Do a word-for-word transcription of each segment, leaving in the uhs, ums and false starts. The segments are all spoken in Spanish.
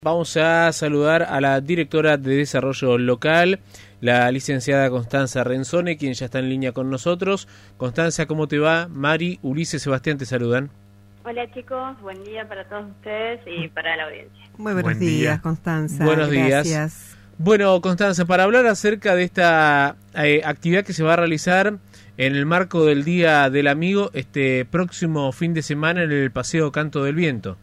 Vamos a saludar a la directora de Desarrollo Local, la licenciada Constanza Renzone, quien ya está en línea con nosotros. Constanza, ¿cómo te va? Mari, Ulises, Sebastián te saludan. Hola chicos, buen día para todos ustedes y para la audiencia. Muy buenos Buen días, día. Constanza. Buenos Gracias. días. Bueno, Constanza, para hablar acerca de esta eh, actividad que se va a realizar en el marco del Día del Amigo este próximo fin de semana en el Paseo Canto del Viento.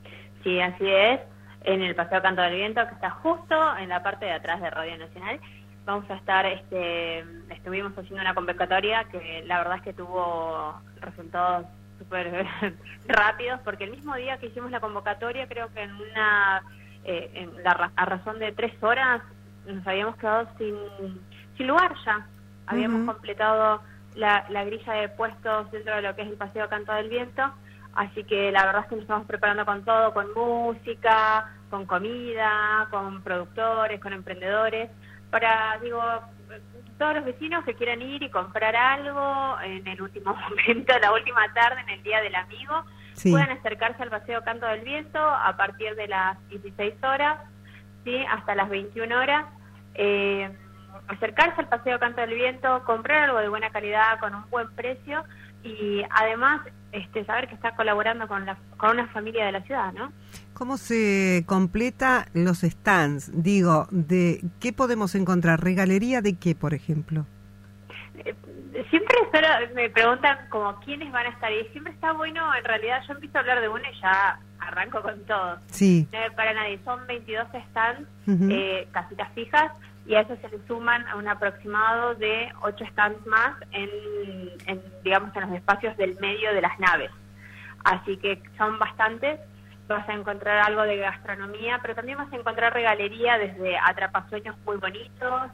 Sí, así es. En el Paseo Canto del Viento, que está justo en la parte de atrás de Radio Nacional. Vamos a estar, este, estuvimos haciendo una convocatoria que la verdad es que tuvo resultados súper rápidos, porque el mismo día que hicimos la convocatoria, creo que en una, eh, en la, a razón de tres horas, nos habíamos quedado sin, sin lugar ya. Habíamos uh-huh. completado la, la grilla de puestos dentro de lo que es el Paseo Canto del Viento. Así que la verdad es que nos estamos preparando con todo, con música, con comida, con productores, con emprendedores, para, digo, todos los vecinos que quieran ir y comprar algo en el último momento, la última tarde, en el Día del Amigo, sí. puedan acercarse al Paseo Canto del Viento a partir de las dieciséis horas, ¿sí? hasta las veintiuna horas. Eh, acercarse al Paseo Canto del Viento, comprar algo de buena calidad con un buen precio y además este saber que está colaborando con la con una familia de la ciudad, ¿no? ¿Cómo se completa los stands? Digo, ¿de qué podemos encontrar? ¿Regalería de qué, por ejemplo? Eh, siempre solo me preguntan como quiénes van a estar y siempre está bueno, en realidad yo empiezo a hablar de uno y ya arranco con todo. Sí. No para nadie, son veintidós stands, uh-huh. eh, casitas fijas, y a eso se le suman a un aproximado de ocho stands más en, en, digamos, en los espacios del medio de las naves. Así que son bastantes. Vas a encontrar algo de gastronomía, pero también vas a encontrar regalería desde atrapasueños muy bonitos,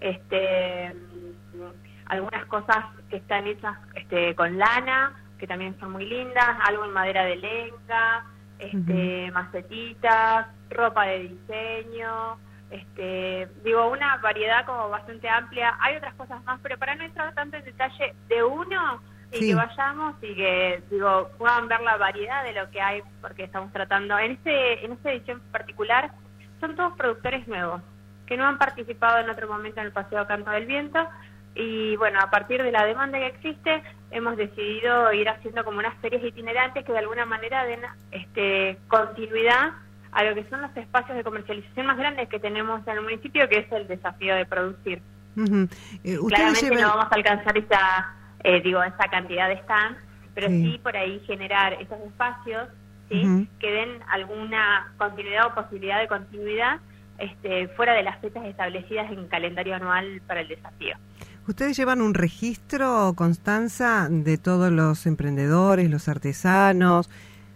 este, algunas cosas que están hechas este, con lana, que también son muy lindas, algo en madera de lenga, este, uh-huh. macetitas, ropa de diseño. Este, digo, una variedad como bastante amplia. Hay otras cosas más, pero para no entrar tanto en detalle de uno y sí. que vayamos y que digo puedan ver la variedad de lo que hay, porque estamos tratando en este en esta edición particular son todos productores nuevos que no han participado en otro momento en el Paseo Canto del Viento y bueno, a partir de la demanda que existe hemos decidido ir haciendo como unas ferias itinerantes que de alguna manera den este continuidad a lo que son los espacios de comercialización más grandes que tenemos en el municipio, que es el desafío de producir. Uh-huh. Eh, Claramente llevan... no vamos a alcanzar esa, eh, digo, esa cantidad de stands, pero sí. sí por ahí generar esos espacios, ¿sí? Uh-huh. que den alguna continuidad o posibilidad de continuidad este, fuera de las fechas establecidas en el calendario anual para el desafío. ¿Ustedes llevan un registro, Constanza, de todos los emprendedores, los artesanos?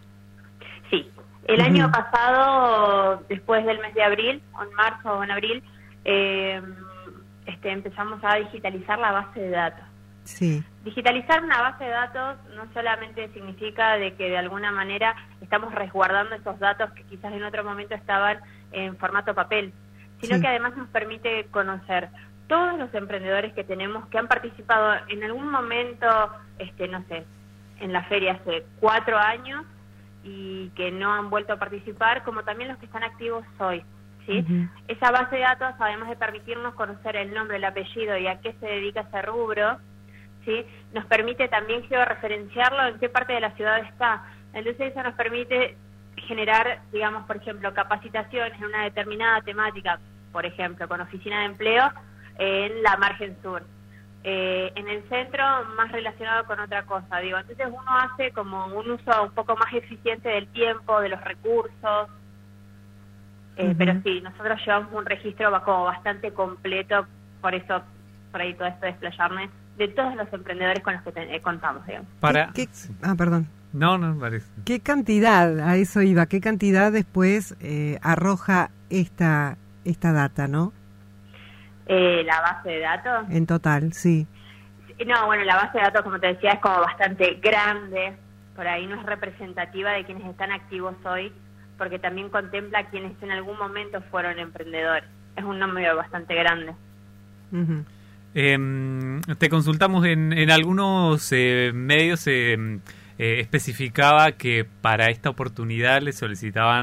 Sí. El uh-huh. año pasado, después del mes de abril, o en marzo o en abril, eh, este, empezamos a digitalizar la base de datos. Sí. Digitalizar una base de datos no solamente significa de que de alguna manera estamos resguardando esos datos que quizás en otro momento estaban en formato papel, sino sí. que además nos permite conocer todos los emprendedores que tenemos que han participado en algún momento, este, no sé, en la feria hace cuatro años, y que no han vuelto a participar, como también los que están activos hoy, ¿sí? Uh-huh. Esa base de datos, además de permitirnos conocer el nombre, el apellido y a qué se dedica ese rubro, ¿sí? Nos permite también georreferenciarlo en qué parte de la ciudad está. Entonces eso nos permite generar, digamos, por ejemplo, capacitaciones en una determinada temática, por ejemplo, con oficina de empleo en la margen sur. Eh, en el centro más relacionado con otra cosa, digo, entonces uno hace como un uso un poco más eficiente del tiempo, de los recursos, eh, uh-huh. pero sí, nosotros llevamos un registro como bastante completo, por eso, por ahí todo esto de explayarme, de todos los emprendedores con los que te, eh, contamos, digamos. Para... ¿Qué, qué, ah, perdón. No, no, parece. ¿Qué cantidad, a eso iba, qué cantidad después eh, arroja esta, esta data, no? Eh, la base de datos. En total, sí. No, bueno, la base de datos, como te decía, es como bastante grande. Por ahí no es representativa de quienes están activos hoy, porque también contempla quienes en algún momento fueron emprendedores. Es un número bastante grande. Uh-huh. Eh, te consultamos en, en algunos eh, medios, eh, eh, especificaba que para esta oportunidad le solicitaban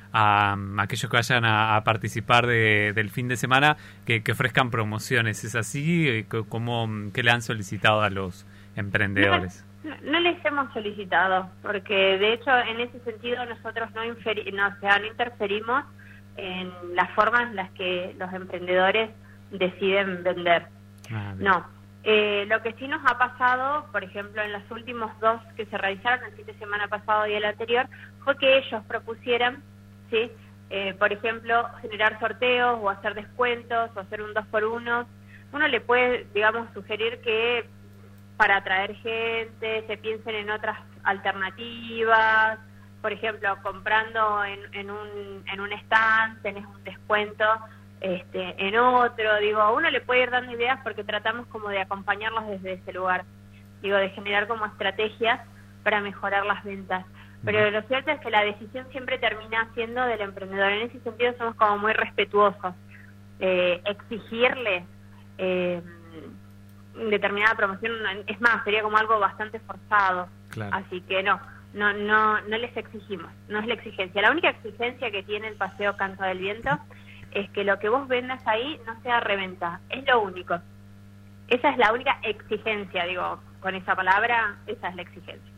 a, a aquellos que vayan a, a participar de, del fin de semana que, que ofrezcan promociones. ¿Es así? ¿Cómo, ¿Qué le han solicitado a los emprendedores? No, no, no les hemos solicitado, porque de hecho en ese sentido nosotros no, inferi no, o sea, no interferimos en las formas en las que los emprendedores deciden vender. Ah, no. Eh, lo que sí nos ha pasado, por ejemplo, en los últimos dos que se realizaron, el fin de semana pasado y el anterior, fue que ellos propusieran, ¿sí? Eh, por ejemplo, generar sorteos o hacer descuentos o hacer un dos por uno. Uno le puede, digamos, sugerir que para atraer gente se piensen en otras alternativas. Por ejemplo, comprando en, en, un, en un stand tenés un descuento este, en otro. Digo, uno le puede ir dando ideas porque tratamos como de acompañarlos desde ese lugar. Digo, de generar como estrategias para mejorar las ventas. Pero lo cierto es que la decisión siempre termina siendo del emprendedor. En ese sentido somos como muy respetuosos. Eh, exigirle eh, determinada promoción, es más, sería como algo bastante forzado. Claro. Así que no, no, no, no les exigimos, no es la exigencia. La única exigencia que tiene el Paseo Canto del Viento es que lo que vos vendas ahí no sea reventa, es lo único. Esa es la única exigencia, digo, con esa palabra, esa es la exigencia.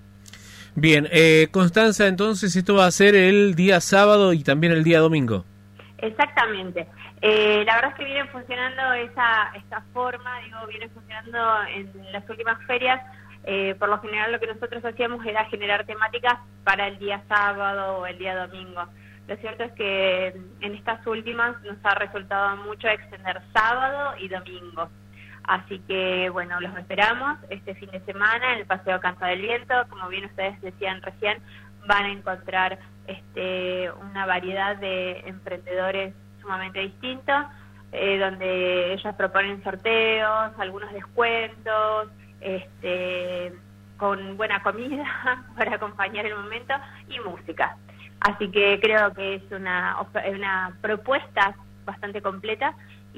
Bien, eh, Constanza, entonces esto va a ser el día sábado y también el día domingo. Exactamente. Eh, la verdad es que viene funcionando esa esta forma, digo, viene funcionando en las últimas ferias. Eh, por lo general lo que nosotros hacíamos era generar temáticas para el día sábado o el día domingo. Lo cierto es que en estas últimas nos ha resultado mucho extender sábado y domingo. Así que, bueno, los esperamos este fin de semana en el Paseo Canto del Viento. Como bien ustedes decían recién, van a encontrar este, una variedad de emprendedores sumamente distintos, eh, donde ellos proponen sorteos, algunos descuentos, este, con buena comida para acompañar el momento y música. Así que creo que es una, una propuesta bastante completa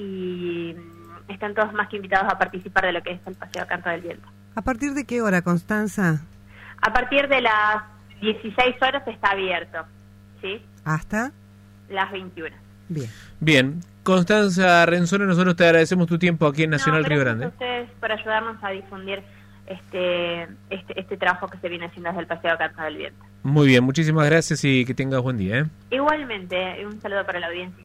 y están todos más que invitados a participar de lo que es el Paseo Canto del Viento. ¿A partir de qué hora, Constanza? A partir de las dieciséis horas está abierto, ¿sí? ¿Hasta? Las veintiuna. Bien. Bien. Constanza Renzone, nosotros te agradecemos tu tiempo aquí en Nacional no, Río Grande. Gracias a ustedes por ayudarnos a difundir este, este, este trabajo que se viene haciendo desde el Paseo Canto del Viento. Muy bien, muchísimas gracias y que tengas buen día, ¿eh? Igualmente, un saludo para la audiencia.